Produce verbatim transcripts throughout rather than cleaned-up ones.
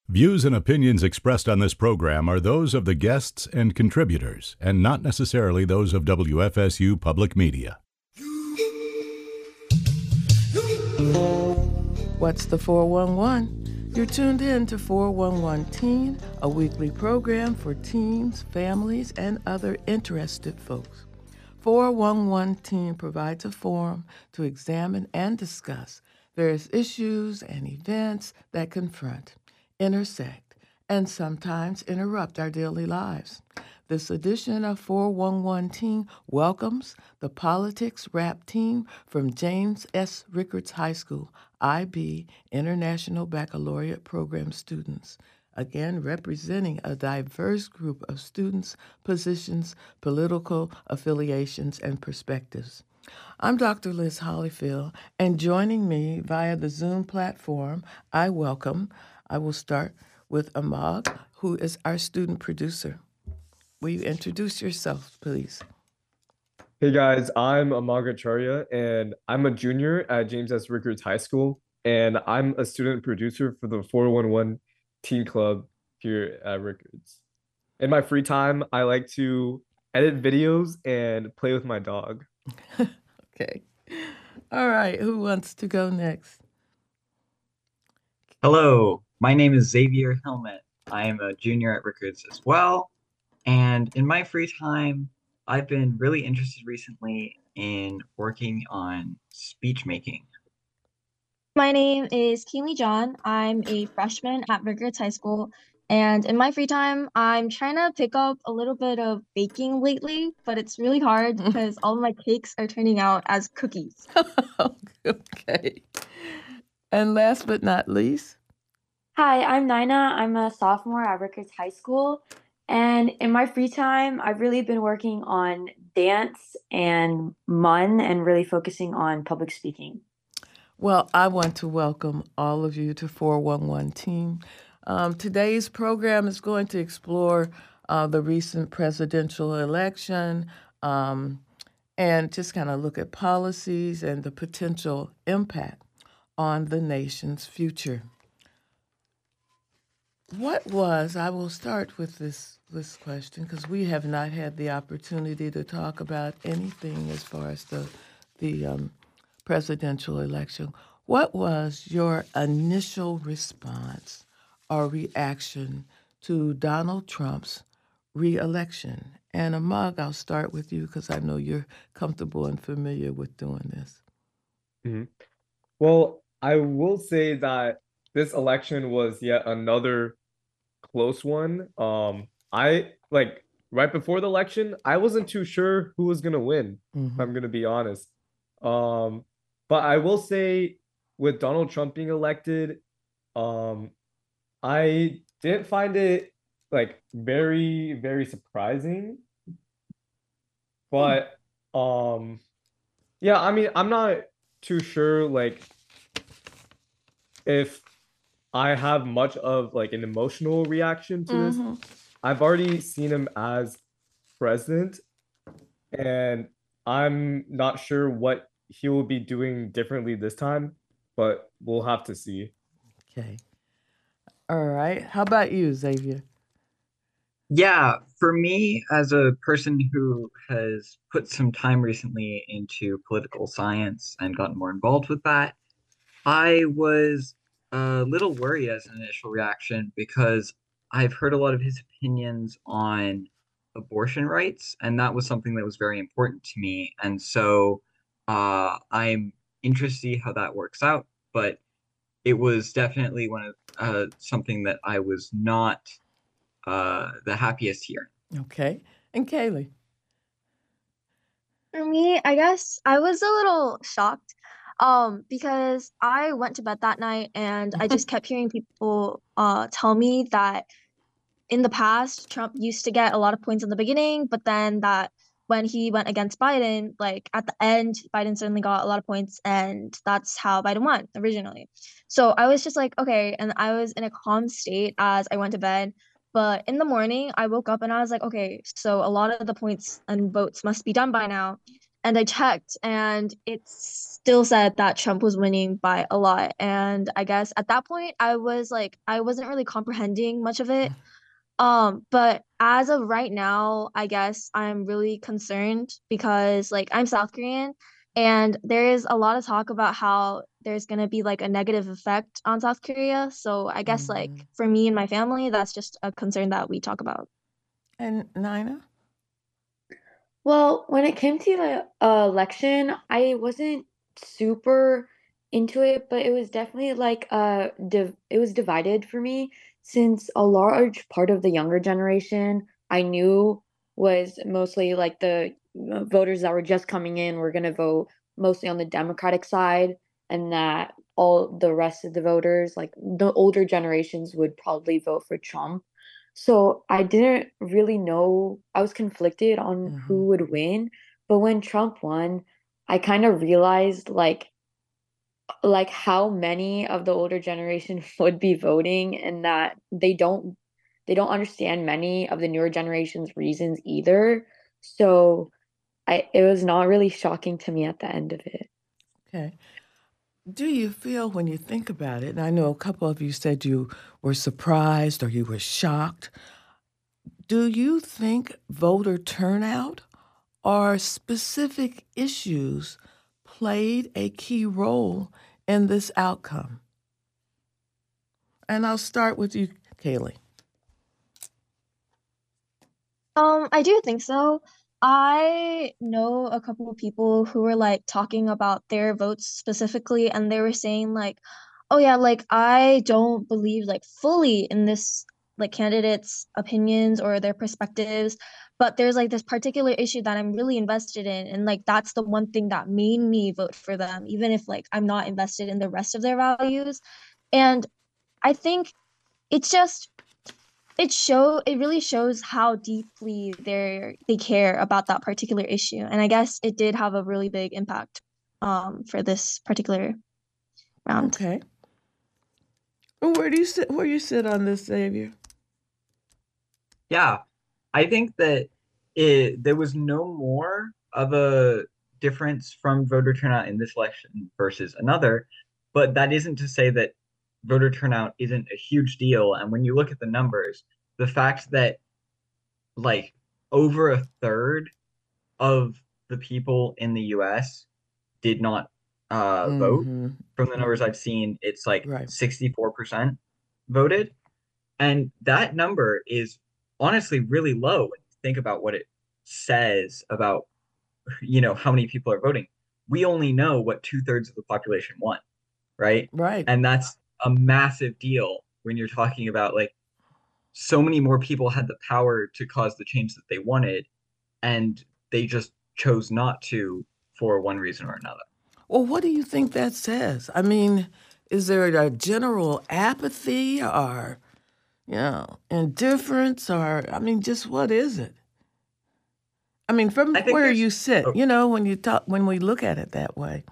Views and opinions expressed on this program are those of the guests and contributors, and not necessarily those of W F S U Public Media. What's the four one one? You're tuned in to four one one Teen, a weekly program for teens, families, and other interested folks. four one one Teen provides a forum to examine and discuss various issues and events that confront, intersect, and sometimes interrupt our daily lives. This edition of four one one Teen welcomes the Politics Rap team from James S. Rickards High School, I B International Baccalaureate Program students, again representing a diverse group of students, positions, political affiliations, and perspectives. I'm Doctor Liz Hollyfield, and joining me via the Zoom platform, I welcome, I will start with Amag, who is our student producer. Will you introduce yourself, please? Hey guys, I'm Amag Acharya, and I'm a junior at James S. Rickards High School, and I'm a student producer for the four one one Teen Club here at Rickards. In my free time, I like to edit videos and play with my dog. Okay. All right, who wants to go next? Hello, my name is Xavier Helmet. I am a junior at Rickards as well. And in my free time, I've been really interested recently in working on speech making. My name is Keely John. I'm a freshman at Rickards High School. And in my free time, I'm trying to pick up a little bit of baking lately, but it's really hard because all of my cakes are turning out as cookies. Okay. And last but not least. Hi, I'm Nina. I'm a sophomore at Rickards High School. And in my free time, I've really been working on dance and M U N and really focusing on public speaking. Well, I want to welcome all of you to four one one Team. Um, today's program is going to explore uh, the recent presidential election um, and just kind of look at policies and the potential impact on the nation's future. What was, I will start with this, this question because we have not had the opportunity to talk about anything as far as the, the um, presidential election. What was your initial response or reaction to Donald Trump's re-election? And Amag, I'll start with you because I know you're comfortable and familiar with doing this. Mm-hmm. Well, I will say that this election was yet another close one. Um, I like right before the election, I wasn't too sure who was gonna win, Mm-hmm. if I'm gonna be honest. Um, but I will say with Donald Trump being elected, um, I didn't find it like very, very surprising. But um, yeah, I mean, I'm not too sure like if I have much of like an emotional reaction to this. Mm-hmm. I've already seen him as president, and I'm not sure what he will be doing differently this time, but we'll have to see. Okay. All right. How about you, Xavier? Yeah, for me, as a person who has put some time recently into political science and gotten more involved with that, I was a little worried as an initial reaction because I've heard a lot of his opinions on abortion rights, and that was something that was very important to me. And so uh, I'm interested to see how that works out, but it was definitely one of uh, something that I was not uh, the happiest here. Okay. And Kaylee? For me, I guess I was a little shocked um, because I went to bed that night and I just kept hearing people uh, tell me that in the past, Trump used to get a lot of points in the beginning, but then that when he went against Biden, like at the end, Biden certainly got a lot of points, and that's how Biden won originally. So I was just like, okay, and I was in a calm state as I went to bed. But in the morning, I woke up and I was like, okay, so a lot of the points and votes must be done by now. and I checked, and it still said that Trump was winning by a lot. And I guess at that point, I was like, I wasn't really comprehending much of it. Um, but as of right now, I guess I'm really concerned because like I'm South Korean and there is a lot of talk about how there's gonna be like a negative effect on South Korea. So I guess like Mhm. for me and my family, that's just a concern that we talk about. And Nina? Well, when it came to the uh, election, I wasn't super into it, but it was definitely like uh div it was divided for me since a large part of the younger generation I knew was mostly like the uh, voters that were just coming in were going to vote mostly on the Democratic side, and that all the rest of the voters, like the older generations, would probably vote for Trump. So I didn't really know. I was conflicted on Hmm. who would win, but when Trump won, I kind of realized like like how many of the older generation would be voting and that they don't they don't understand many of the newer generation's reasons either. So I it was not really shocking to me at the end of it. Okay. Do you feel when you think about it, and I know a couple of you said you were surprised or you were shocked, do you think voter turnout or specific issues played a key role in this outcome? And I'll start with you, Kaylee. Um, I do think so. I know a couple of people who were like talking about their votes specifically, and they were saying like, "Oh yeah, like I don't believe like fully in this like candidate's opinions or their perspectives, but there's like this particular issue that I'm really invested in, and like that's the one thing that made me vote for them, even if like I'm not invested in the rest of their values." And I think it's just it show it really shows how deeply they're they care about that particular issue. And I guess it did have a really big impact um for this particular round. Okay. And where do you sit? Where you sit on this, Xavier? Yeah, I think that it there was no more of a difference from voter turnout in this election versus another, but that isn't to say that voter turnout isn't a huge deal. And when you look at the numbers, the fact that like over a third of the people in the U S did not uh, vote. Mm-hmm. From the numbers Mm-hmm. I've seen, it's like Right. sixty-four percent voted. And that number is honestly really low when you think about what it says about, you know, how many people are voting. We only know what two thirds of the population want, right? Right. And that's a massive deal when you're talking about like so many more people had the power to cause the change that they wanted, and they just chose not to for one reason or another. Well, what do you think that says? I mean, is there a general apathy or, you know, indifference or, I mean, just what is it? I mean, from I think where there's, you sit, oh, you know, when you talk, when we look at it that way.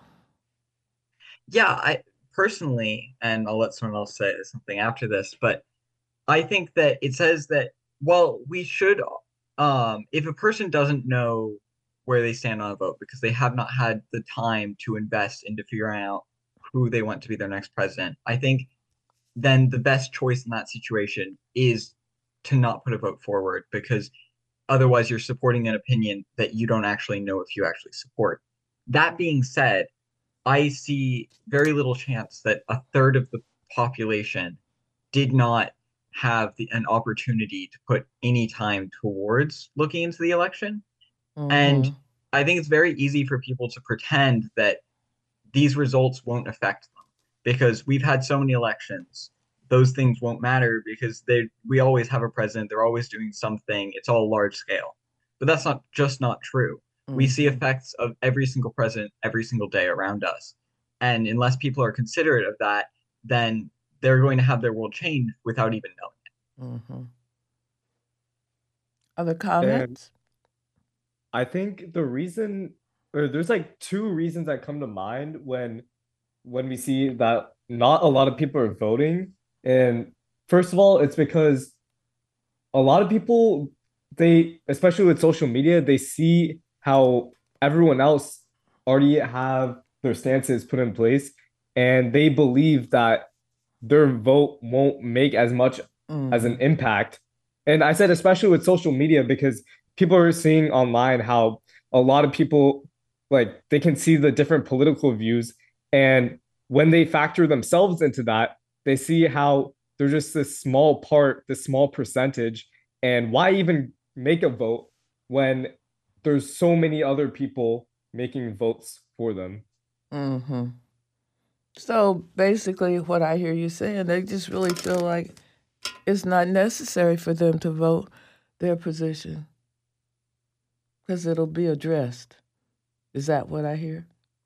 yeah, I personally, and I'll let someone else say something after this, but I think that it says that, well, we should, um, if a person doesn't know where they stand on a vote because they have not had the time to invest into figuring out who they want to be their next president, I think then the best choice in that situation is to not put a vote forward because otherwise you're supporting an opinion that you don't actually know if you actually support. That being said, I see very little chance that a third of the population did not have the, an opportunity to put any time towards looking into the election. And Mm-hmm. I think it's very easy for people to pretend that these results won't affect them because we've had so many elections. Those things won't matter because they we always have a president. They're always doing something. It's all large scale. But that's not just not true. We see Mm-hmm. effects of every single president every single day around us. And unless people are considerate of that, then they're going to have their world change without even knowing. Mm-hmm. Other And comments? I think the reason, or there's like two reasons that come to mind when when we see that not a lot of people are voting. And first of all, it's because a lot of people, they, especially with social media, they see how everyone else already have their stances put in place, and they believe that their vote won't make as much as an Mm-hmm. impact. And I said, especially with social media, because people are seeing online how a lot of people like they can see the different political views. And when they factor themselves into that, they see how they're just this small part, this small percentage. And why even make a vote when there's so many other people making votes for them? Mm-hmm. So basically, what I hear you saying, they just really feel like it's not necessary for them to vote their position because it'll be addressed. Is that what I hear?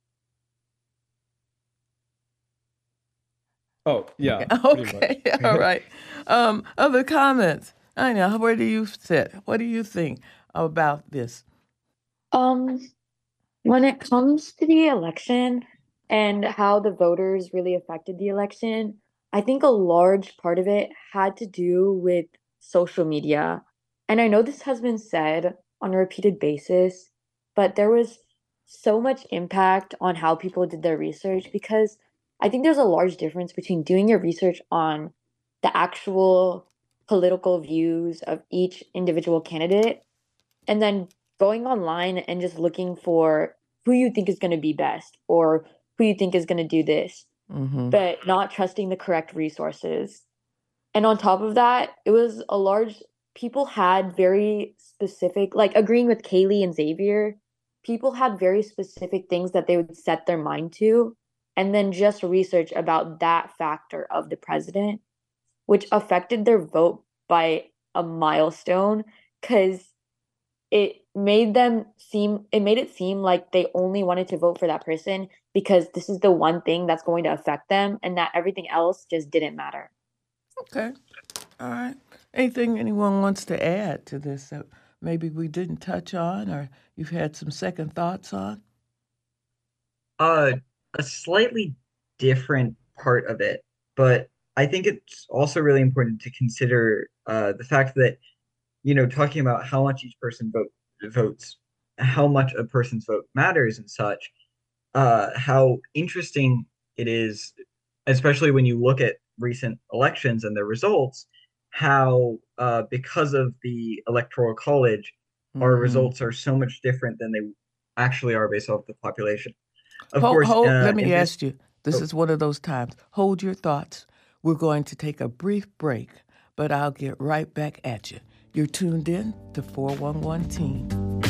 Oh, yeah, pretty much. Okay, all right. Um, other comments? Anya, where do you sit? What do you think about this? Um, when it comes to the election and how the voters really affected the election, I think a large part of it had to do with social media. And I know this has been said on a repeated basis, but there was so much impact on how people did their research because I think there's a large difference between doing your research on the actual political views of each individual candidate and then going online and just looking for who you think is going to be best or who you think is going to do this, Mm-hmm. but not trusting the correct resources. And on top of that, it was a large, people had very specific, like agreeing with Kaylee and Xavier, people had very specific things that they would set their mind to and then just research about that factor of the president, which affected their vote by a milestone because it made them seem it made it seem like they only wanted to vote for that person because this is the one thing that's going to affect them and that everything else just didn't matter. Okay. All right. Anything anyone wants to add to this that maybe we didn't touch on or you've had some second thoughts on? Uh, a slightly different part of it, but I think it's also really important to consider uh, the fact that, you know, talking about how much each person vote votes, how much a person's vote matters and such, uh, how interesting it is, especially when you look at recent elections and their results, how uh, because of the electoral college, our Mm-hmm. results are so much different than they actually are based off the population. Of Hold, course, hold, uh, let me in this, ask you. This oh, is one of those times. Hold your thoughts. We're going to take a brief break, but I'll get right back at you. You're tuned in to four one one Teen.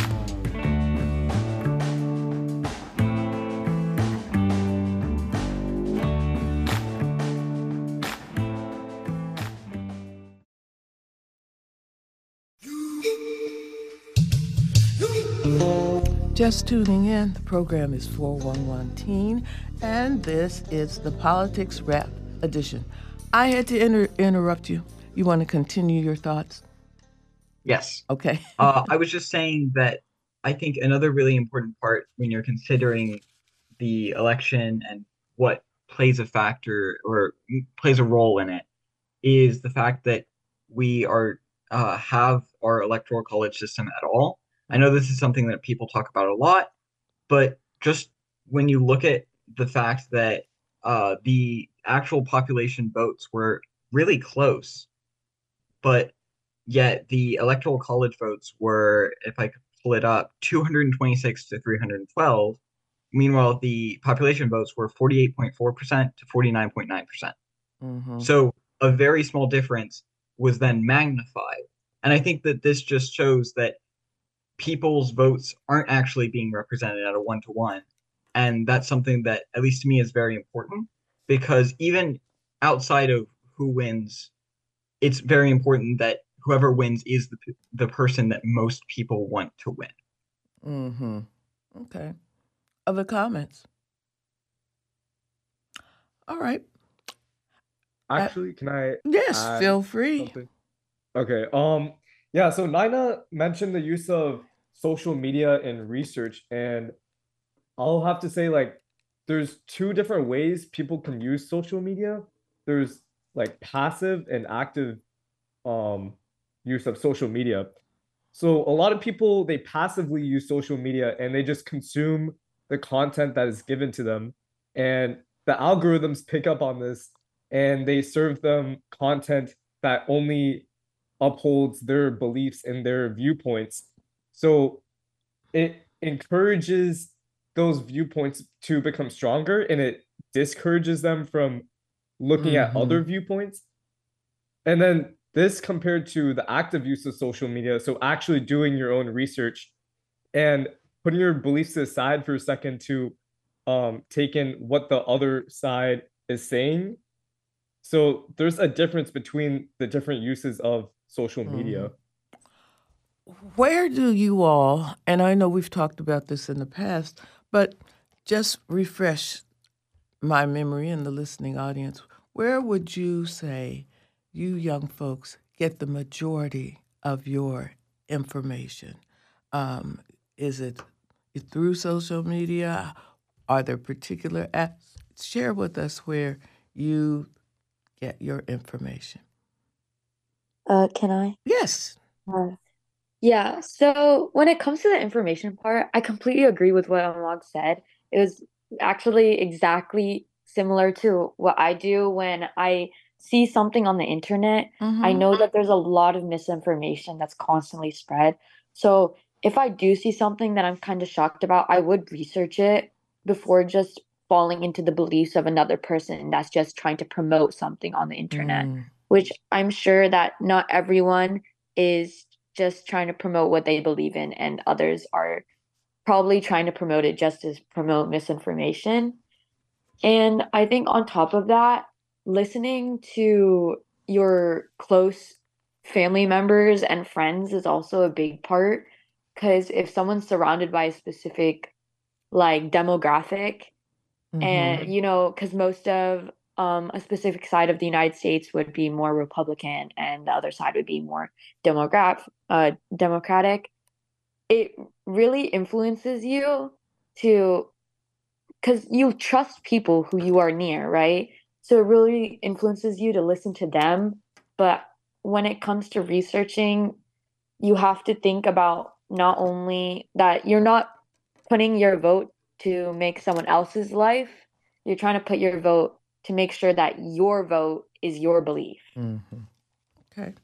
Just tuning in, the program is four one one Teen, and this is the Politics Wrap edition. I had to inter- interrupt you. You want to continue your thoughts? yes. Okay. Uh, I was just saying that I think another really important part when you're considering the election and what plays a factor or plays a role in it is the fact that we are uh, have our electoral college system at all. I know this is something that people talk about a lot, but just when you look at the fact that uh, the actual population votes were really close, but yet the electoral college votes were, if I could pull it up, two hundred twenty-six to three hundred twelve. Meanwhile, the population votes were forty-eight point four percent to forty-nine point nine percent. Mm-hmm. So a very small difference was then magnified. And I think that this just shows that people's votes aren't actually being represented at a one to one. And that's something that, at least to me, is very important because even outside of who wins, it's very important that whoever wins is the, the person that most people want to win. Mm-hmm. Okay. Other comments? All right. Uh, Actually, can I yes, add feel free. something? Okay. Um, yeah, so Nina mentioned the use of social media in research, and I'll have to say, like, there's two different ways people can use social media. There's like passive and active um use of social media. So a lot of people, they passively use social media and they just consume the content that is given to them. And the algorithms pick up on this and they serve them content that only upholds their beliefs and their viewpoints. So it encourages those viewpoints to become stronger and it discourages them from looking at other Mhm. viewpoints. And then this compared to the active use of social media, so actually doing your own research and putting your beliefs aside for a second to um, take in what the other side is saying. So there's a difference between the different uses of social media. Where do you all, and I know we've talked about this in the past, but just refresh my memory and the listening audience, where would you say you young folks get the majority of your information? Um, is it through social media? Are there particular apps? Share with us where you get your information. Uh, can I? Yes. Uh, yeah, so when it comes to the information part, I completely agree with what Amag said. It was actually exactly similar to what I do when I see something on the internet. I Mm-hmm. know that there's a lot of misinformation that's constantly spread. So if I do see something that I'm kind of shocked about, I would research it before just falling into the beliefs of another person that's just trying to promote something on the internet, Mm. which I'm sure that not everyone is just trying to promote what they believe in, and others are probably trying to promote it just to promote misinformation. And I think on top of that, listening to your close family members and friends is also a big part. Because if someone's surrounded by a specific like demographic, Mm-hmm. and you know, because most of um, a specific side of the United States would be more Republican, and the other side would be more demograph uh, Democratic. It really influences you to, because you trust people who you are near, right? So it really influences you to listen to them. But when it comes to researching, you have to think about not only that you're not putting your vote to make someone else's life, you're trying to put your vote to make sure that your vote is your belief. Mm-hmm. Okay.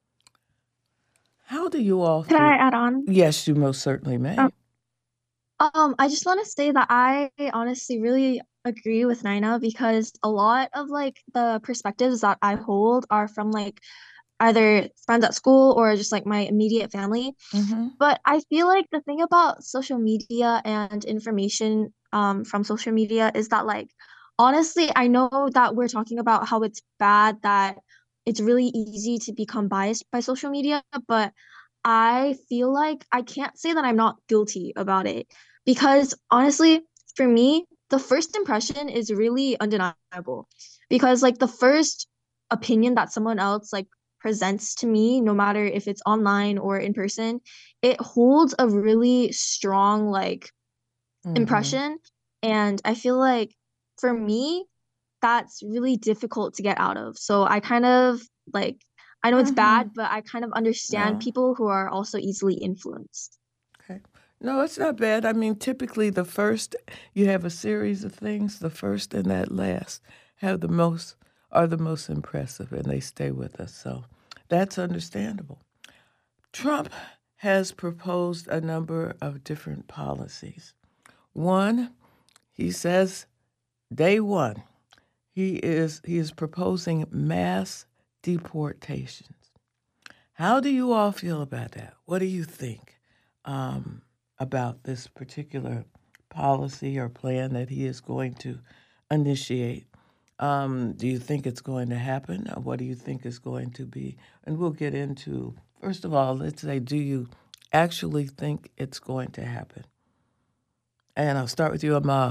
How do you all Could feel? I add on? Yes, you most certainly may. Um, Um, I just want to say that I honestly really agree with Nina because a lot of like the perspectives that I hold are from like either friends at school or just like my immediate family. Mm-hmm. But I feel like the thing about social media and information um from social media is that like honestly, I know that we're talking about how it's bad that it's really easy to become biased by social media, but I feel like I can't say that I'm not guilty about it because honestly, for me, the first impression is really undeniable because like the first opinion that someone else like presents to me, no matter if it's online or in person, it holds a really strong like Mm-hmm. impression. And I feel like for me, that's really difficult to get out of. So I kind of like, I know it's Mm-hmm. bad, but I kind of understand No. people who are also easily influenced. Okay. No, it's not bad. I mean, typically the first, you have a series of things, the first and that last have the most, are the most impressive, and they stay with us. So that's understandable. Trump has proposed a number of different policies. One, he says, day one, he is he is proposing mass deportations. How do you all feel about that? What do you think um, about this particular policy or plan that he is going to initiate? Um, do you think it's going to happen? Or what do you think is going to be? And we'll get into, first of all, let's say, do you actually think it's going to happen? And I'll start with you, Amag.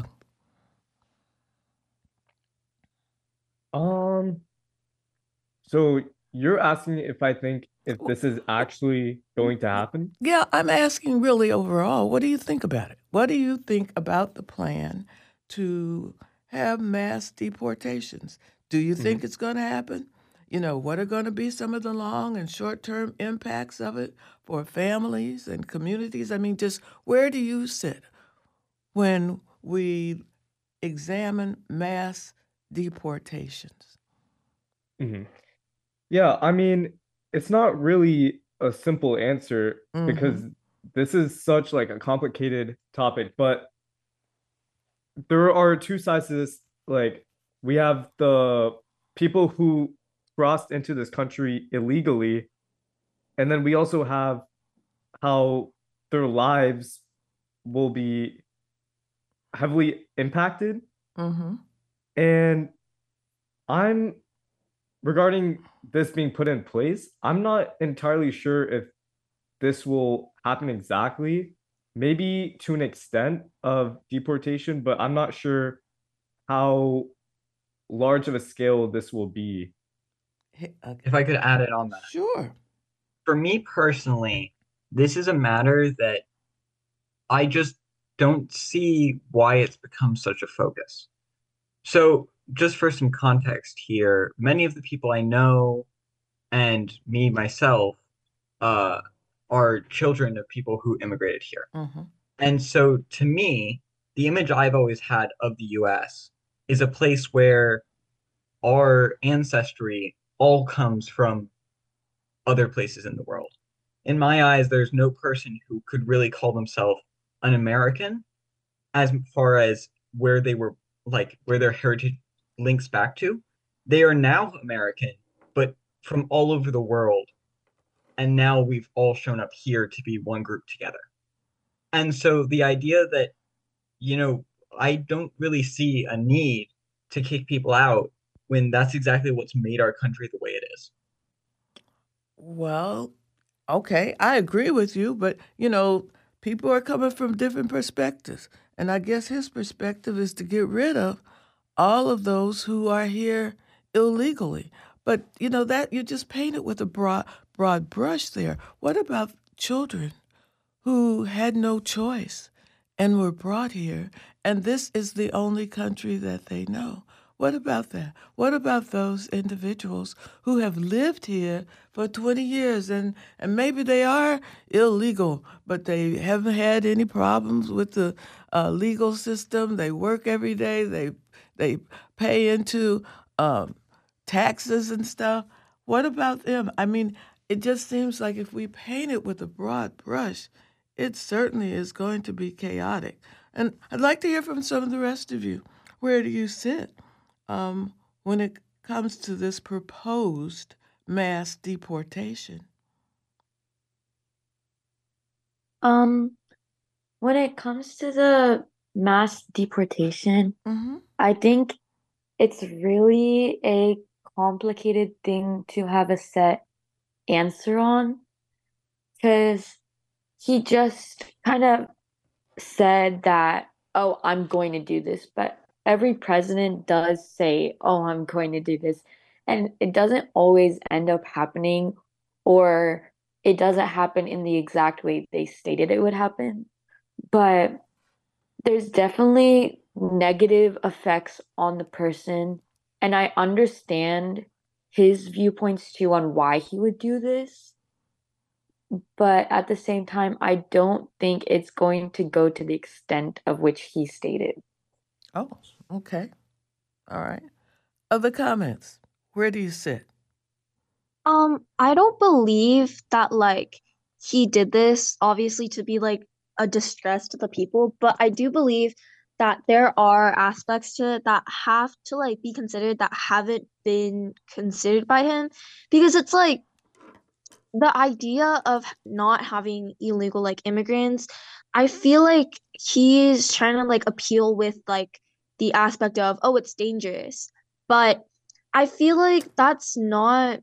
Um, so you're asking if I think if this is actually going to happen? Yeah, I'm asking really overall, what do you think about it? What do you think about the plan to have mass deportations? Do you think Mhm. it's going to happen? you know, what are going to be some of the long and short term impacts of it for families and communities? I mean, just where do you sit when we examine mass deportations? Hmm. Yeah, I mean, it's not really a simple answer because Mm-hmm. this is such like a complicated topic, but there are two sides to this. Like, we have the people who crossed into this country illegally, and then we also have how their lives will be heavily impacted. Mm-hmm. And I'm regarding this being put in place, I'm not entirely sure if this will happen exactly, maybe to an extent of deportation, but I'm not sure how large of a scale this will be. Hey, If okay. I could add it on that. Sure. For me personally, this is a matter that I just don't see why it's become such a focus. So, just for some context here, many of the people I know and me myself uh, are children of people who immigrated here. Mm-hmm. And so, to me, the image I've always had of the U S is a place where our ancestry all comes from other places in the world. In my eyes, there's no person who could really call themselves an American as far as where they were, like where their heritage links back to. They are now American, but from all over the world. And now we've all shown up here to be one group together. And so the idea that, you know, I don't really see a need to kick people out when that's exactly what's made our country the way it is. Well, okay, I agree with you, but you know, people are coming from different perspectives. And I guess his perspective is to get rid of all of those who are here illegally. But you know that you just painted with a broad broad brush there. What about children who had no choice and were brought here, and this is the only country that they know? What about that? What about those individuals who have lived here for twenty years and, and maybe they are illegal, but they haven't had any problems with the uh, legal system? They work every day, they, they pay into um, taxes and stuff. What about them? I mean, it just seems like if we paint it with a broad brush, it certainly is going to be chaotic. And I'd like to hear from some of the rest of you. Where do you sit um, when it comes to this proposed mass deportation? Um, when it comes to the mass deportation, Mm-hmm. I think it's really a complicated thing to have a set answer on because he just kind of said that, oh, I'm going to do this, but every president does say, oh, I'm going to do this. And it doesn't always end up happening, or it doesn't happen in the exact way they stated it would happen. But there's definitely negative effects on the person. And I understand his viewpoints too on why he would do this. But at the same time, I don't think it's going to go to the extent of which he stated. Oh, okay. All right. Other comments? Where do you sit? Um, I don't believe that like he did this obviously to be like a distress to the people, but I do believe that there are aspects to it that have to like be considered that haven't been considered by him because it's like the idea of not having illegal like immigrants, I feel like he's trying to like appeal with like the aspect of, oh, it's dangerous. But I feel like that's not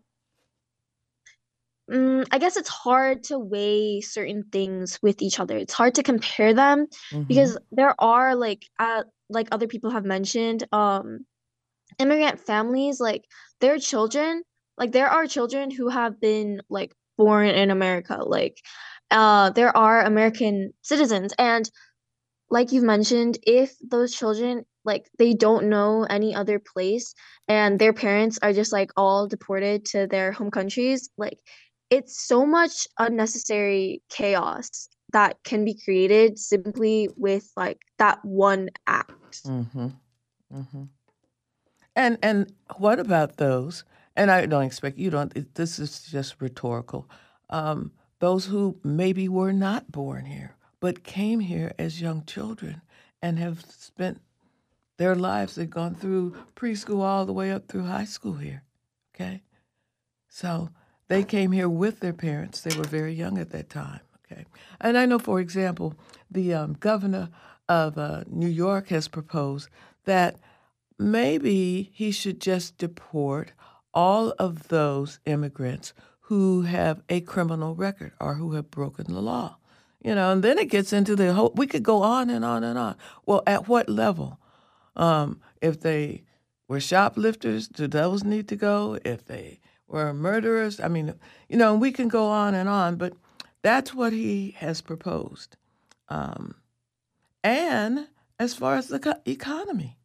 Mm, I guess it's hard to weigh certain things with each other. It's hard to compare them Mm-hmm. because there are like uh, like other people have mentioned, um, immigrant families, like their children, like there are children who have been like born in America. Like uh, there are American citizens, and like you've mentioned, if those children like they don't know any other place, and their parents are just like all deported to their home countries. Like it's so much unnecessary chaos that can be created simply with like that one act. Mm-hmm. Mm-hmm. And and what about those? And I don't expect you don't. it- This is just rhetorical. Um, those who maybe were not born here but came here as young children and have spent their lives. They've gone through preschool all the way up through high school here. Okay, so they came here with their parents. They were very young at that time. Okay, and I know, for example, the um, governor of uh, New York has proposed that maybe he should just deport all of those immigrants who have a criminal record or who have broken the law. You know, and then it gets into the whole, we could go on and on and on. Well, at what level? Um, if they were shoplifters, do those need to go? If they were murderers, I mean, you know, we can go on and on, but that's what he has proposed. Um, and as far as the co- economy,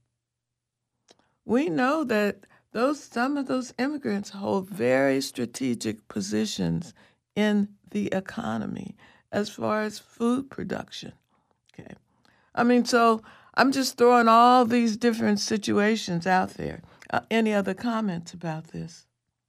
we know that those some of those immigrants hold very strategic positions in the economy as far as food production. Okay. I mean, so I'm just throwing all these different situations out there. Uh, any other comments about this?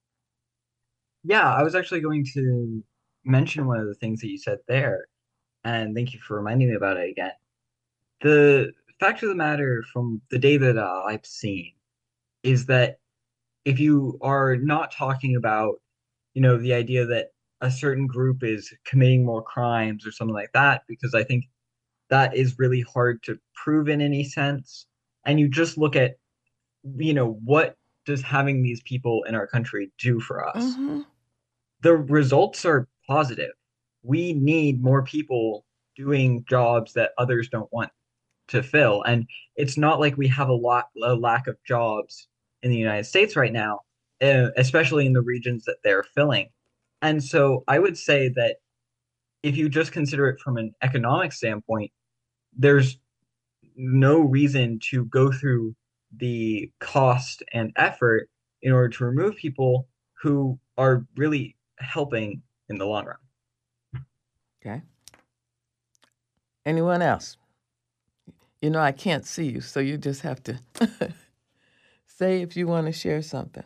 Yeah, I was actually going to mention one of the things that you said there, and thank you for reminding me about it again. The fact of the matter from the data that I've seen is that if you are not talking about, you know, the idea that a certain group is committing more crimes or something like that, because I think that is really hard to prove in any sense. And you just look at, you know, what does having these people in our country do for us? Mm-hmm. The results are positive. We need more people doing jobs that others don't want to fill. And it's not like we have a lot a lack of jobs in the United States right now, uh, especially in the regions that they're filling. And so I would say that if you just consider it from an economic standpoint, there's no reason to go through the cost and effort in order to remove people who are really helping in the long run. Okay. Anyone else? You know, I can't see you, so you just have to say if you want to share something.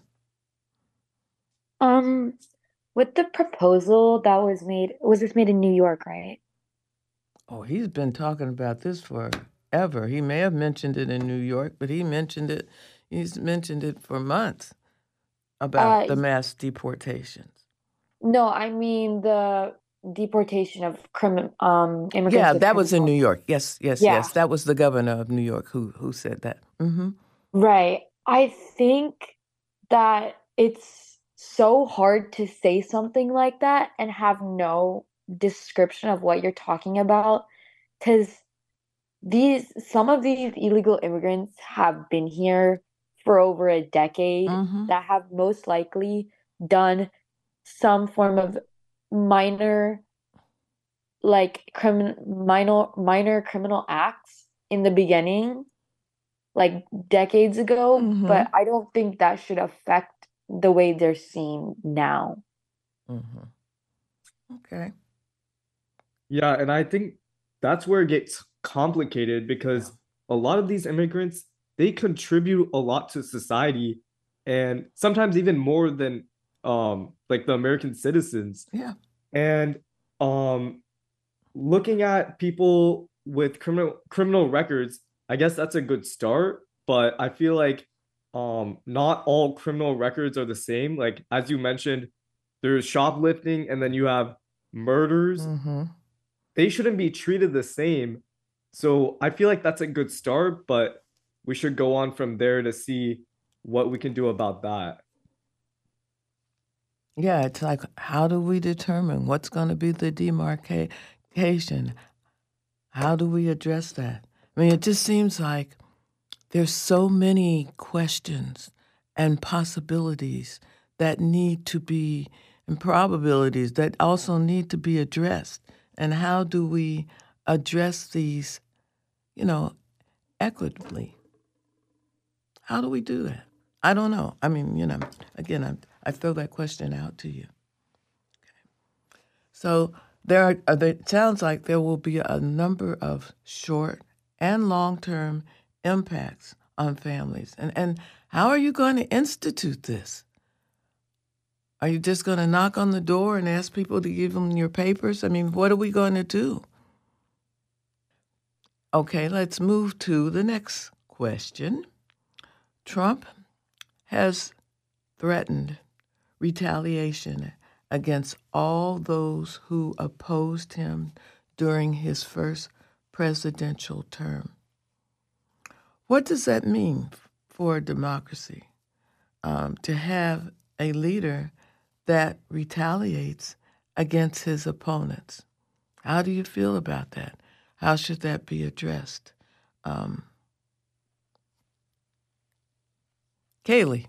Um, with the proposal that was made, was this made in New York, right? Oh, he's been talking about this forever. He may have mentioned it in New York, but he mentioned it, he's mentioned it for months about Uh, the mass deportations. no, I mean the deportation of crimin um immigrants Yeah, with that was in criminal. New York. Yes, yes, Yeah, yes. That was the governor of New York who who said that. Mm-hmm. right. I think that it's so hard to say something like that and have no description of what you're talking about, because these some of these illegal immigrants have been here for over a decade Mm-hmm. that have most likely done some form of minor like criminal minor minor criminal acts in the beginning, like decades ago, Mm-hmm. but I don't think that should affect the way they're seen now. Mm-hmm. Okay. Yeah, and I think that's where it gets complicated because a lot of these immigrants, they contribute a lot to society and sometimes even more than um like the American citizens. Yeah. And um looking at people with criminal criminal records, I guess that's a good start, but I feel like um not all criminal records are the same. Like as you mentioned, there's shoplifting and then you have murders. Mm-hmm. They shouldn't be treated the same. So I feel like that's a good start, but we should go on from there to see what we can do about that. Yeah, it's like, how do we determine what's going to be the demarcation? How do we address that? I mean, it just seems like there's so many questions and possibilities that need to be, and probabilities that also need to be addressed. And how do we address these, you know, equitably? How do we do that? I don't know. I mean, you know, again, I, I throw that question out to you. So there are, uh, there- it sounds like there will be a number of short and long-term impacts on families. And, and how are you going to institute this? Are you just going to knock on the door and ask people to give them your papers? I mean, what are we going to do? Okay, let's move to the next question. Trump has threatened retaliation against all those who opposed him during his first presidential term. What does that mean for a democracy, um, to have a leader that retaliates against his opponents? How do you feel about that? How should that be addressed? Um, Kaylee.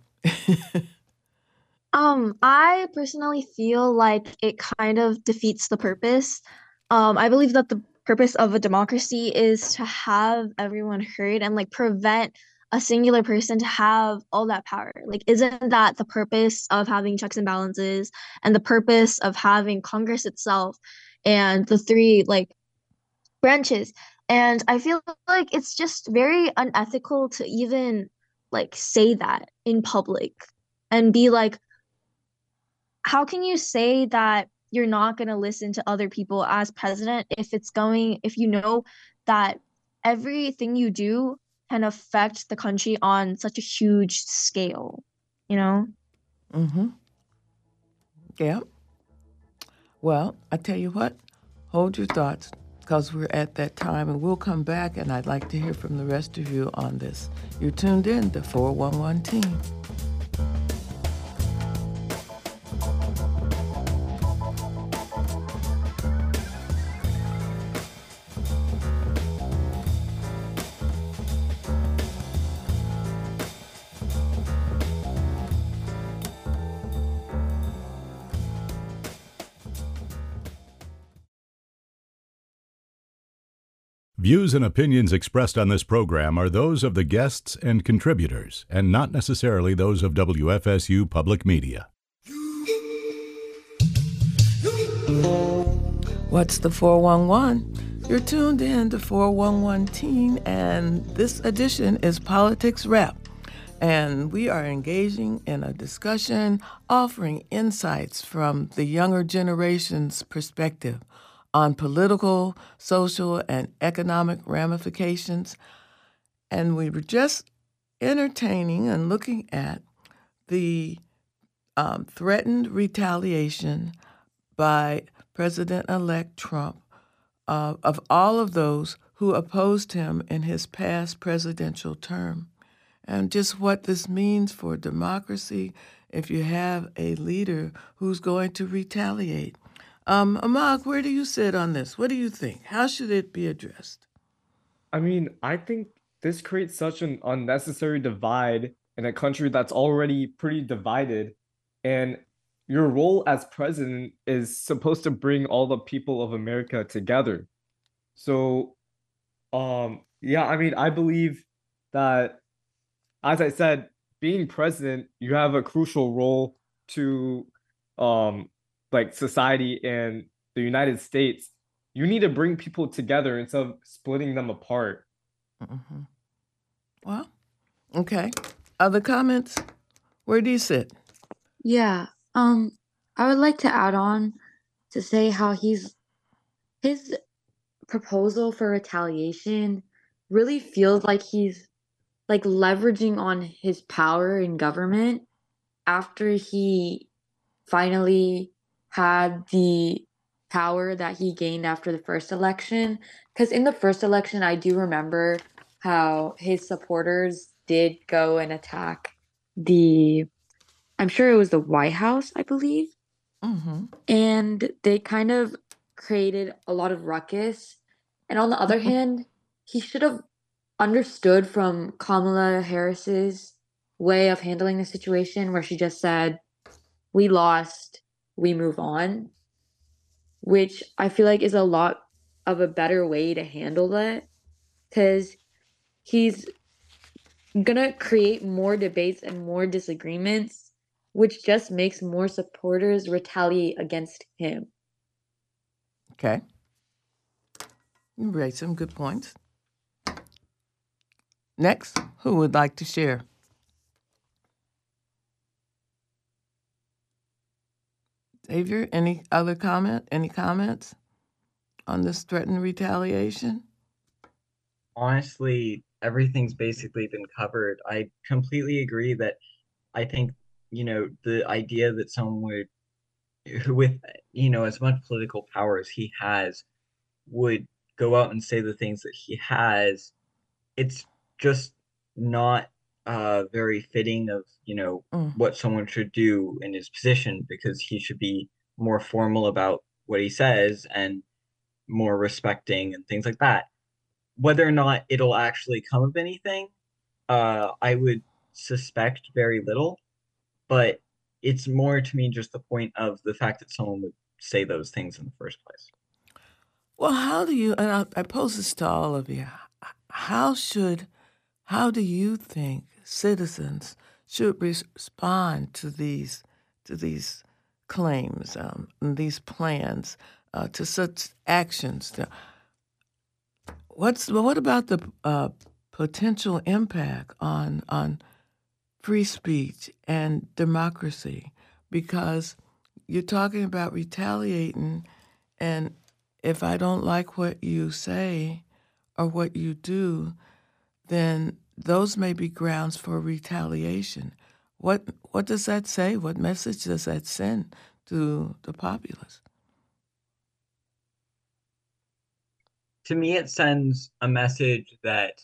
Um, I personally feel like it kind of defeats the purpose. Um, I believe that the purpose of a democracy is to have everyone heard and like prevent a singular person to have all that power. Like, isn't that the purpose of having checks and balances and the purpose of having Congress itself and the three like branches? And I feel like it's just very unethical to even like say that in public and be like, how can you say that you're not going to listen to other people as president if it's going, if you know that everything you do can affect the country on such a huge scale, you know? Mm-hmm. Yeah. Well, I tell you what, hold your thoughts because we're at that time and we'll come back and I'd like to hear from the rest of you on this. You're tuned in to four one one Team. Views and opinions expressed on this program are those of the guests and contributors, and not necessarily those of W F S U Public Media. What's the four one one? You're tuned in to four one one Teen, and this edition is Politics Wrap. And we are engaging in a discussion offering insights from the younger generation's perspective on political, social, and economic ramifications. And we were just entertaining and looking at the um, threatened retaliation by President-elect Trump uh, of all of those who opposed him in his past presidential term, and just what this means for democracy if you have a leader who's going to retaliate. Um, Amag, where do you sit on this? What do you think? How should it be addressed? I mean, I think this creates such an unnecessary divide in a country that's already pretty divided. And your role as president is supposed to bring all the people of America together. So, um, yeah, I mean, I believe that, as I said, being president, you have a crucial role to, um, like society and the United States. You need to bring people together instead of splitting them apart. Mm-hmm. Well, okay. Other comments? Where do you sit? Yeah, um, I would like to add on to say how he's his proposal for retaliation really feels like he's like leveraging on his power in government after he finally had the power that he gained after the first election. Because in the first election, I do remember how his supporters did go and attack the, I'm sure it was the White House, I believe. Mm-hmm. And they kind of created a lot of ruckus. And on the other hand, he should have understood from Kamala Harris's way of handling the situation, where she just said, we lost, we move on, which I feel like is a lot of a better way to handle that, because he's gonna create more debates and more disagreements, which just makes more supporters retaliate against him. Okay. You raised some good points. Next, who would like to share? Xavier, any other comment? Any comments on this threatened retaliation? Honestly, everything's basically been covered. I completely agree that I think, you know, the idea that someone would, who with, you know, as much political power as he has, would go out and say the things that he has, it's just not uh very fitting of, you know, Mm. what someone should do in his position, because he should be more formal about what he says and more respecting and things like that. Whether or not it'll actually come of anything, uh, I would suspect very little, but it's more to me just the point of the fact that someone would say those things in the first place. Well, how do you, and I, I pose this to all of you, how should, how do you think citizens should respond to these, to these claims, um, and these plans, uh, to such actions? What's, well, what about the uh, potential impact on, on free speech and democracy? Because you're talking about retaliating, and if I don't like what you say or what you do, then those may be grounds for retaliation. What what does that say? What message does that send to the populace? To me, it sends a message that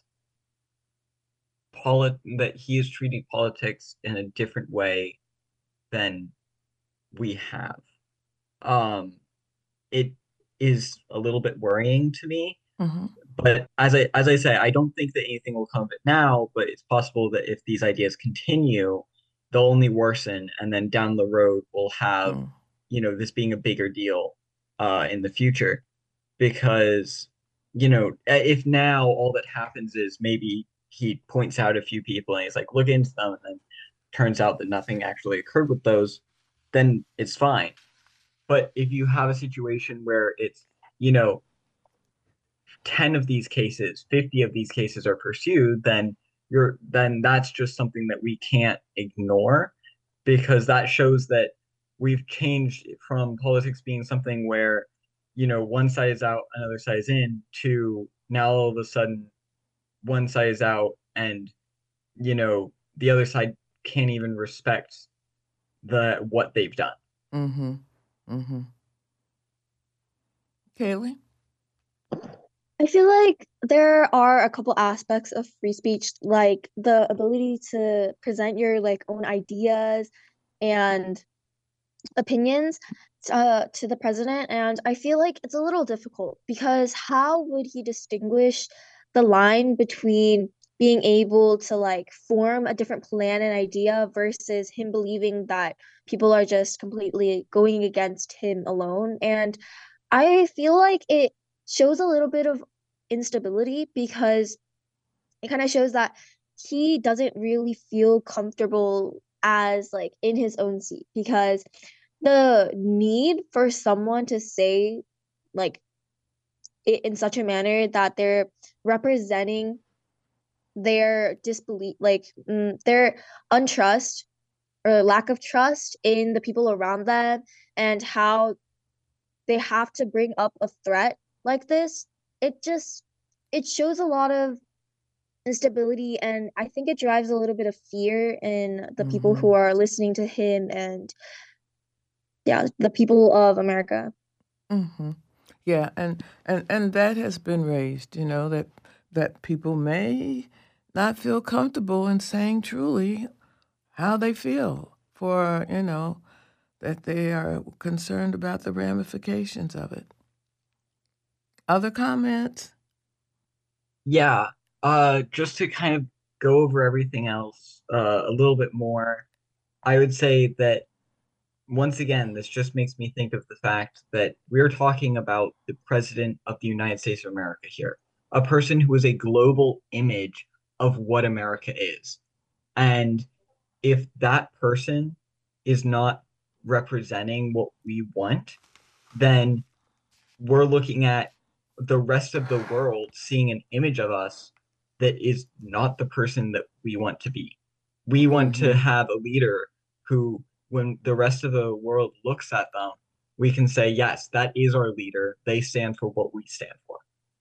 polit that he is treating politics in a different way than we have. Um, it is a little bit worrying to me. Mm-hmm. But as I as I say, I don't think that anything will come of it now, but it's possible that if these ideas continue, they'll only worsen, and then down the road we'll have, Mm. you know, this being a bigger deal uh in the future. Because, you know, if now all that happens is maybe he points out a few people and he's like, look into them, and then turns out that nothing actually occurred with those, then it's fine. But if you have a situation where it's, you know, ten of these cases, fifty of these cases are pursued, then you're then that's just something that we can't ignore, because that shows that we've changed from politics being something where, you know, one side is out, another side is in, to now all of a sudden one side is out and, you know, the other side can't even respect the what they've done. Mm-hmm. Mm-hmm. Kaylee? I feel like there are a couple aspects of free speech, like the ability to present your like own ideas and opinions uh, to the president. And I feel like it's a little difficult because how would he distinguish the line between being able to like form a different plan and idea versus him believing that people are just completely going against him alone? And I feel like it shows a little bit of instability because it kind of shows that he doesn't really feel comfortable as like in his own seat, because the need for someone to say like it in such a manner that they're representing their disbelief, like mm, their untrust or lack of trust in the people around them, and how they have to bring up a threat like this, it just it shows a lot of instability, and I think it drives a little bit of fear in the people Mm-hmm. who are listening to him, and yeah, the people of America. Mm-hmm. Yeah, and, and and that has been raised, you know, that that people may not feel comfortable in saying truly how they feel, for, you know, that they are concerned about the ramifications of it. Other comments? Yeah, uh, just to kind of go over everything else uh, a little bit more, I would say that once again, this just makes me think of the fact that we're talking about the President of the United States of America here, a person who is a global image of what America is. And if that person is not representing what we want, then we're looking at the rest of the world seeing an image of us that is not the person that we want to be. We want to Mhm. have a leader who, when the rest of the world looks at them, we can say, yes, that is our leader. They stand for what we stand for.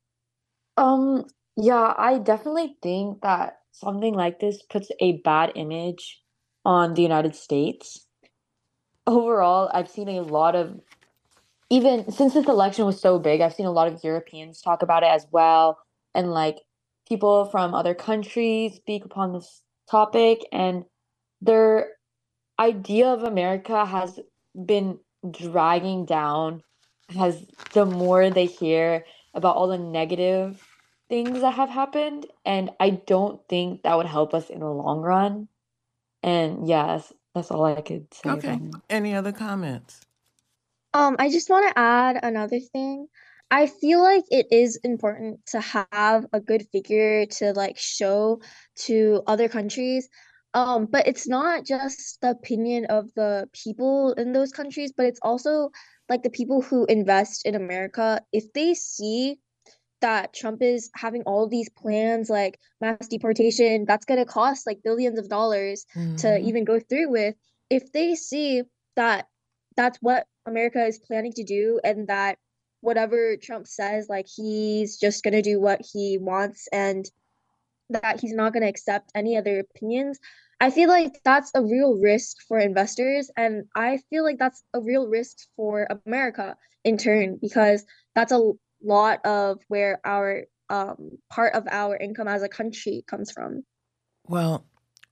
Um, yeah, I definitely think that something like this puts a bad image on the United States. Overall, I've seen a lot of, even since this election was so big, I've seen a lot of Europeans talk about it as well, and like people from other countries speak upon this topic, and their idea of America has been dragging down has the more they hear about all the negative things that have happened, and I don't think that would help us in the long run. And yes, that's all I could say Okay. about it. Any other comments? Um, I just want to add another thing. I feel like it is important to have a good figure to like show to other countries. Um, but it's not just the opinion of the people in those countries, but it's also like the people who invest in America. If they see that Trump is having all these plans like mass deportation, that's going to cost like billions of dollars to Mhm. even go through with. If they see that that's what America is planning to do and that whatever Trump says, like he's just going to do what he wants and that he's not going to accept any other opinions, I feel like that's a real risk for investors. And I feel like that's a real risk for America in turn, because that's a lot of where our um, part of our income as a country comes from. Well,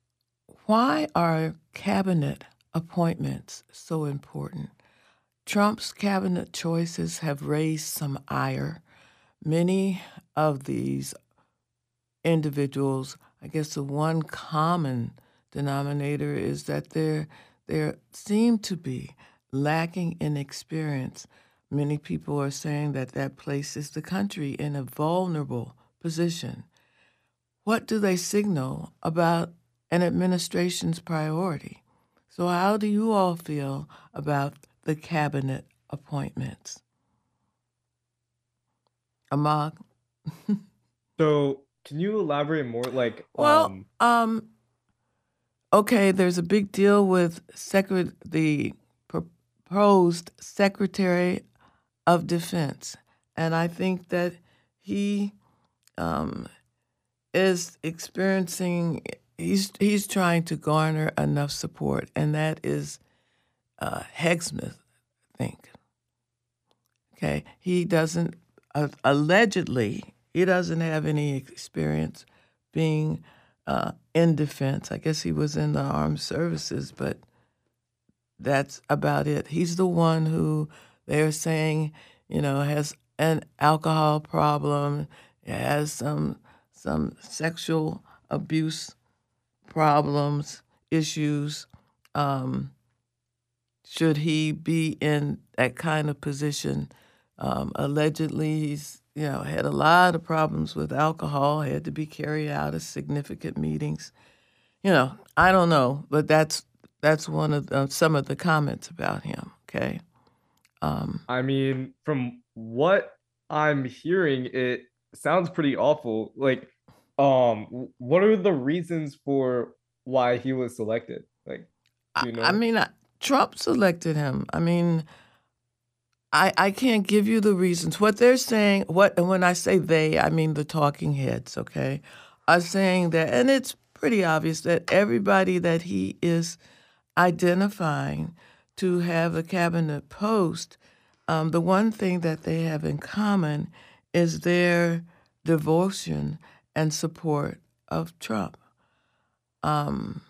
why are cabinet appointments so important? Trump's cabinet choices have raised some ire. Many of these individuals, I guess the one common denominator is that they're they seem to be lacking in experience. Many people are saying that that places the country in a vulnerable position. What do they signal about an administration's priority? So how do you all feel about the cabinet appointments? Amag? So can you elaborate more? Like, Well, um, um, okay, there's a big deal with secret the proposed Secretary of Defense, and I think that he um, is experiencing. He's he's trying to garner enough support, and that is uh, Hegsmith, I think. Okay, he doesn't uh, allegedly he doesn't have any experience being uh, in defense. I guess he was in the armed services, but that's about it. He's the one who they're saying, you know, has an alcohol problem, has some some sexual abuse problems, issues. Um, should he be in that kind of position? Um, allegedly, he's you know had a lot of problems with alcohol, had to be carried out of significant meetings. You know, I don't know, but that's that's one of the, some of the comments about him. Okay. Um, I mean, from what I'm hearing, it sounds pretty awful. Like, um, w- what are the reasons for why he was selected? Like, I, do you I know? mean, I, Trump selected him. I mean, I, I can't give you the reasons. What they're saying, what and when I say they, I mean the talking heads, okay, are saying that, and it's pretty obvious that everybody that he is identifying to have a cabinet post, um, the one thing that they have in common is their devotion and support of Trump. Um,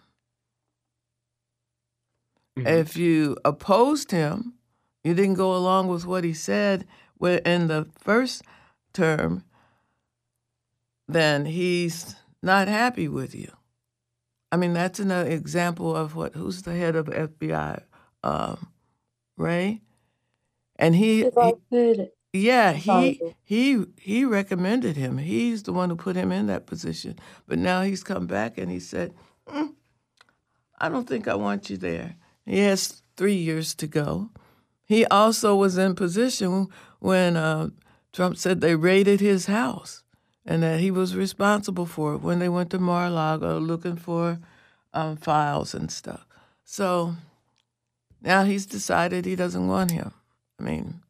Mhm. if you opposed him, you didn't go along with what he said in the first term, then he's not happy with you. I mean, that's an example of what, who's the head of F B I? Um, Ray? And he, If I he could, Yeah, Sorry. he he he recommended him. He's the one who put him in that position. But now he's come back and he said, "Mm, I don't think I want you there." He has three years to go. He also was in position when uh, Trump said they raided his house and that he was responsible for it when they went to Mar-a-Lago looking for um, files and stuff. So now he's decided he doesn't want him. I mean,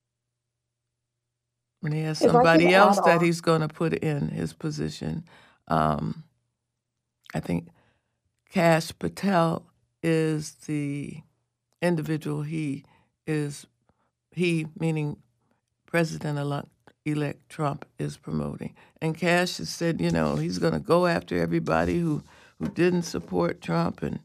when he has If I could somebody add else that on, he's going to put in his position. Um, I think Kash Patel is the individual he is, he meaning President-elect elect Trump is promoting. And Kash has said, you know, he's going to go after everybody who, who didn't support Trump. And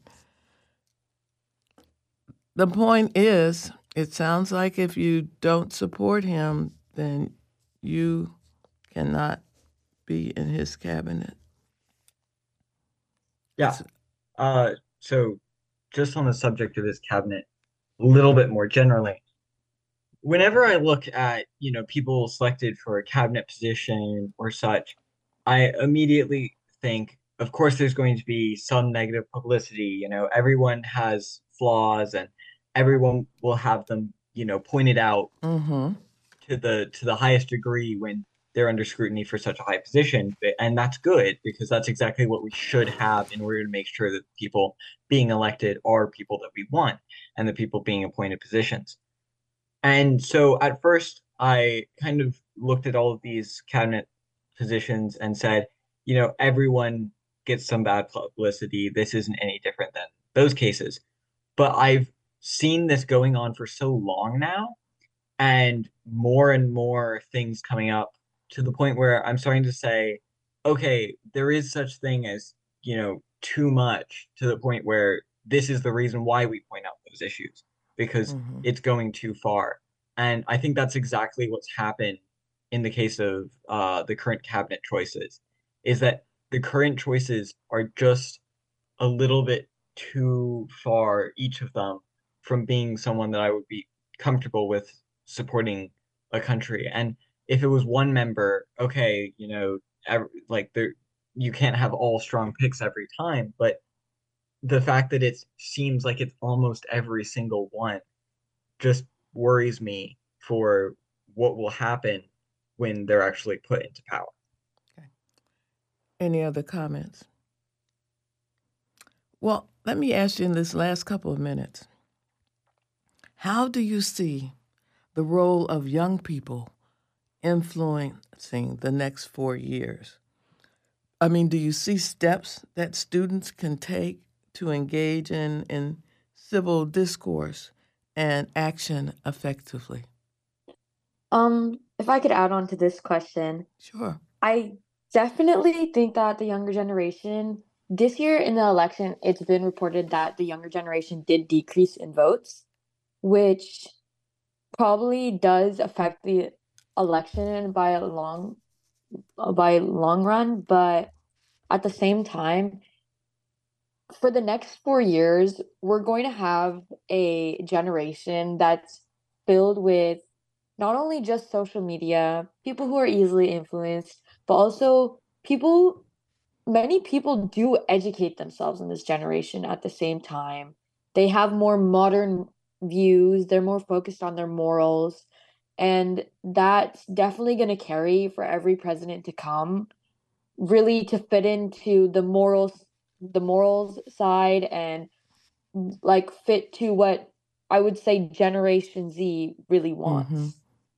the point is, it sounds like if you don't support him, then you cannot be in his cabinet. Yeah. It's- Uh, so just on the subject of his cabinet, a little bit more generally, whenever I look at, you know, people selected for a cabinet position or such, I immediately think, of course, there's going to be some negative publicity. You know, everyone has flaws and everyone will have them, you know, pointed out Mhm. to the to the highest degree when they're under scrutiny for such a high position. But- And that's good because that's exactly what we should have in order to make sure that the people being elected are people that we want and the people being appointed positions. And so at first, I kind of looked at all of these cabinet positions and said, you know, everyone gets some bad publicity. This isn't any different than those cases. But I've seen this going on for so long now, and more and more things coming up to the point where I'm starting to say, okay, there is such thing as, you know, too much to the point where this is the reason why we point out those issues because Mhm. it's going too far. And I think that's exactly what's happened in the case of uh, the current cabinet choices, is that the current choices are just a little bit too far, each of them, from being someone that I would be comfortable with supporting a country. And if it was one member, okay, you know, ev like there, you can't have all strong picks every time, but the fact that it seems like it's almost every single one just worries me for what will happen when they're actually put into power. Any other comments? Well, let me ask you in this last couple of minutes, how do you see the role of young people influencing the next four years? I mean, do you see steps that students can take to engage in, in civil discourse and action effectively? um, if I could add on to this question, Sure. I definitely think that the younger generation, this year in the election, it's been reported that the younger generation did decrease in votes, which probably does affect the election by a long uh, by long run, but at the same time, for the next four years, we're going to have a generation that's filled with not only just social media, people who are easily influenced, but also people, many people do educate themselves in this generation at the same time. They have more modern views, they're more focused on their morals, and that's definitely going to carry for every president to come, really to fit into the morals the morals side and like fit to what I would say Generation Z really wants. Mm-hmm.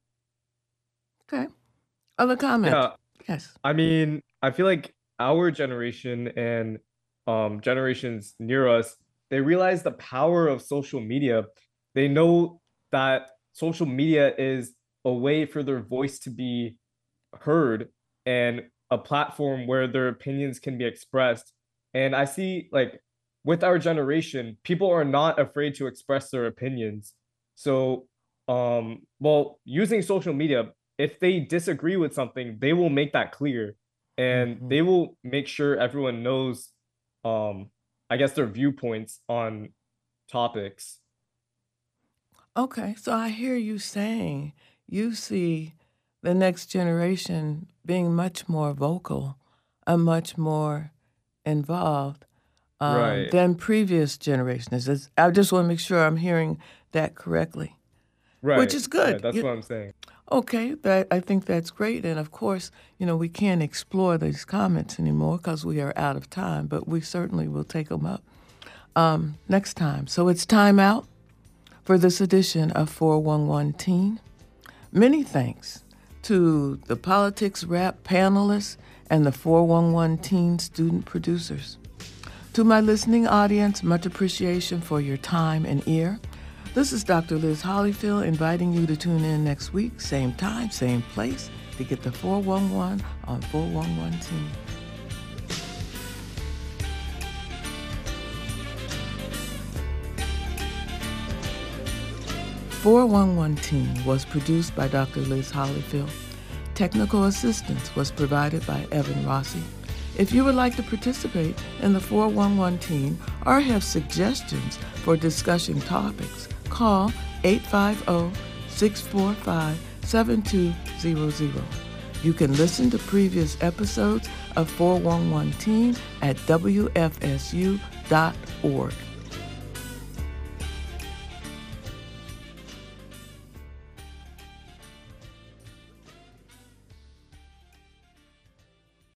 Okay. Other comments? Yeah, Yes. I mean, I feel like our generation and um generations near us, they realize the power of social media. They know that social media is a way for their voice to be heard and a platform where their opinions can be expressed. And I see like with our generation, people are not afraid to express their opinions. So, um, well, using social media, if they disagree with something, they will make that clear and Mm-hmm. they will make sure everyone knows, um, I guess their viewpoints on topics. Okay, so I hear you saying you see the next generation being much more vocal and much more involved um, Right. than previous generations. It's- I just want to make sure I'm hearing that correctly, Right. which is Yeah, good. that's You- what I'm saying. Okay, that I think that's great. And of course, you know, we can't explore these comments anymore because we are out of time, but we certainly will take them up um, next time. So it's time out for this edition of four one one Teen. Many thanks to the Politics Rap panelists and the four one one Teen student producers. To my listening audience, much appreciation for your time and ear. This is Doctor Liz Hollyfield inviting you to tune in next week, same time, same place, to get the four one one on four one one Teen. four one one Teen was produced by Doctor Liz Hollyfield. Technical assistance was provided by Evan Rossi. If you would like to participate in the four one one Teen or have suggestions for discussion topics, call eight five zero, six four five, seven two zero zero. You can listen to previous episodes of four one one Teen at W F S U dot org.